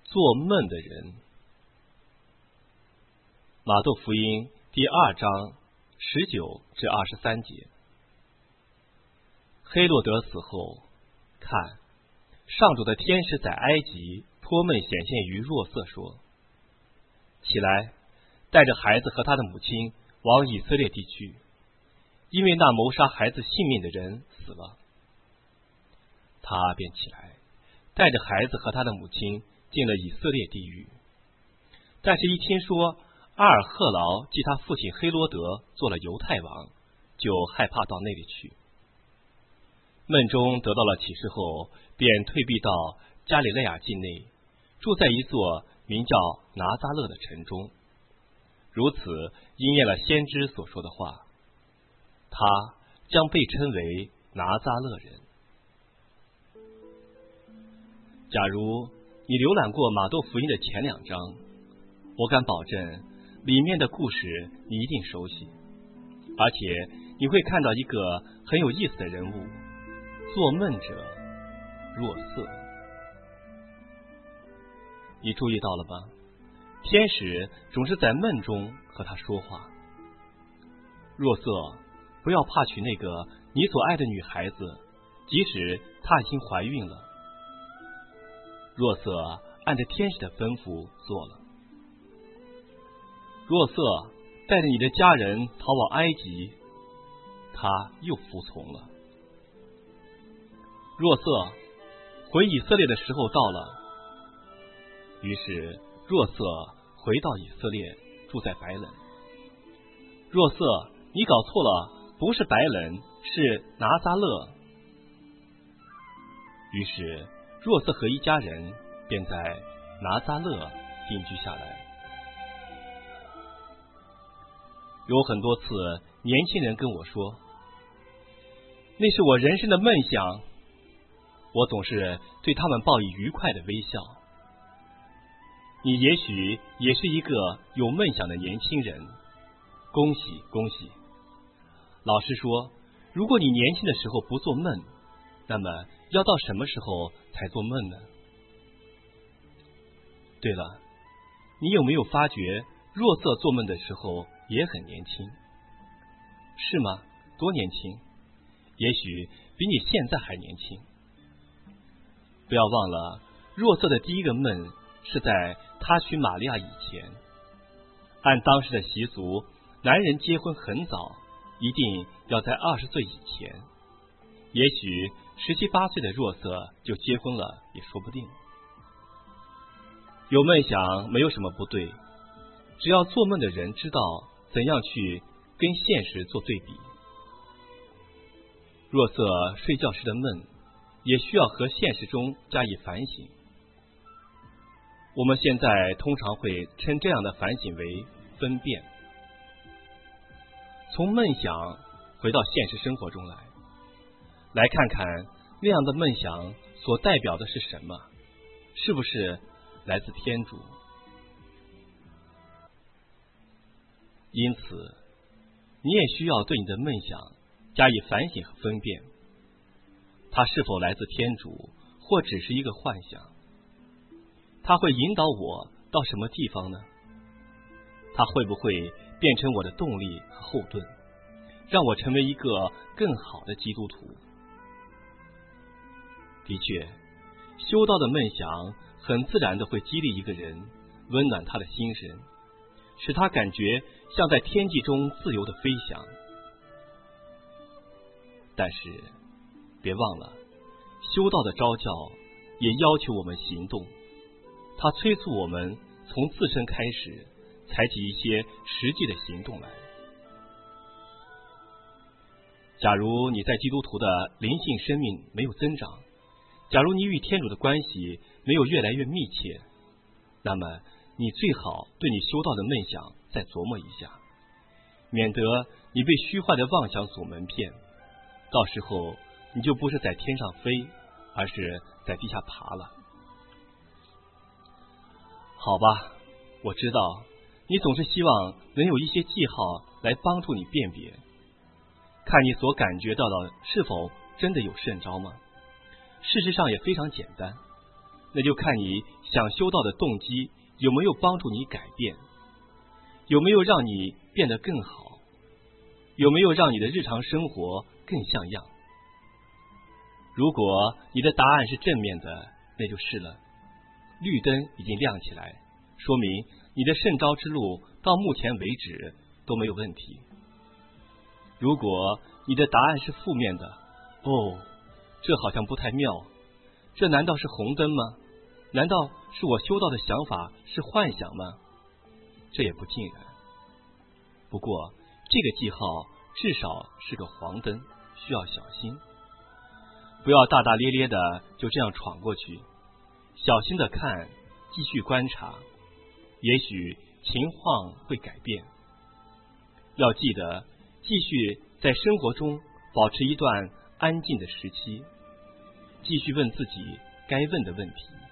做梦的人。马窦福音第2章19至23节。黑落德死后，看，上主的天使在埃及托梦显现于若瑟说：起来，带着孩子和他的母亲往以色列地去，因为那谋杀孩子性命的人死了。他便起来，带着孩子和他的母亲进了以色列地狱。但是一听说阿尔赫劳继他父亲黑罗德做了犹太王，就害怕到那里去。梦中得到了启示后，便退避到加里肋亚境内，住在一座名叫拿撒勒的城中。如此应验了先知所说的话，他将被称为拿撒勒人。假如你浏览过马窦福音的前2章，我敢保证里面的故事你一定熟悉，而且你会看到一个很有意思的人物，做梦者若瑟。你注意到了吗？天使总是在梦中和他说话。若瑟，不要怕娶那个你所爱的女孩子，即使她已经怀孕了。若瑟按着天使的吩咐做了。若瑟带着你的家人逃往埃及，他又服从了。若瑟，回以色列的时候到了。于是若瑟回到以色列，住在白冷。若瑟，你搞错了，不是白冷，是拿撒勒。于是若瑟和一家人便在拿撒勒定居下来。有很多次年轻人跟我说，那是我人生的梦想，我总是对他们报以愉快的微笑。你也许也是一个有梦想的年轻人，恭喜恭喜。老实说，如果你年轻的时候不做梦，那么要到什么时候才做梦呢？对了，你有没有发觉若瑟做梦的时候也很年轻？是吗？多年轻？也许比你现在还年轻。不要忘了，若瑟的第一个梦是在他娶玛利亚以前。按当时的习俗，男人结婚很早，一定要在20岁以前。也许17、18岁的若瑟就结婚了也说不定。有梦想没有什么不对，只要做梦的人知道怎样去跟现实做对比。若瑟睡觉时的梦也需要和现实中加以反省。我们现在通常会称这样的反省为分辨。从梦想回到现实生活中来看看那样的梦想所代表的是什么，是不是来自天主？因此你也需要对你的梦想加以反省和分辨，它是否来自天主，或只是一个幻想？它会引导我到什么地方呢？它会不会变成我的动力和后盾，让我成为一个更好的基督徒？的确，修道的梦想很自然的会激励一个人，温暖他的心神，使他感觉像在天际中自由的飞翔。但是别忘了，修道的召教也要求我们行动，它催促我们从自身开始，采取一些实际的行动来。假如你在基督徒的灵性生命没有增长，假如你与天主的关系没有越来越密切，那么你最好对你修道的梦想再琢磨一下，免得你被虚幻的妄想所蒙骗，到时候你就不是在天上飞，而是在地下爬了。好吧，我知道你总是希望能有一些记号来帮助你辨别，看你所感觉到的是否真的有圣召吗？事实上也非常简单， 那就看你想修道的动机有没有帮助你改变，有没有让你变得更好，有没有让你的日常生活更像样。如果你的答案是正面的，那就是了，绿灯已经亮起来，说明你的圣招之路到目前为止都没有问题。如果你的答案是负面的，这好像不太妙，这难道是红灯吗？难道是我修道的想法是幻想吗？这也不尽然。不过这个记号至少是个黄灯，需要小心，不要大大咧咧的就这样闯过去，小心的看，继续观察，也许情况会改变。要记得继续在生活中保持一段安静的时期，继续问自己该问的问题。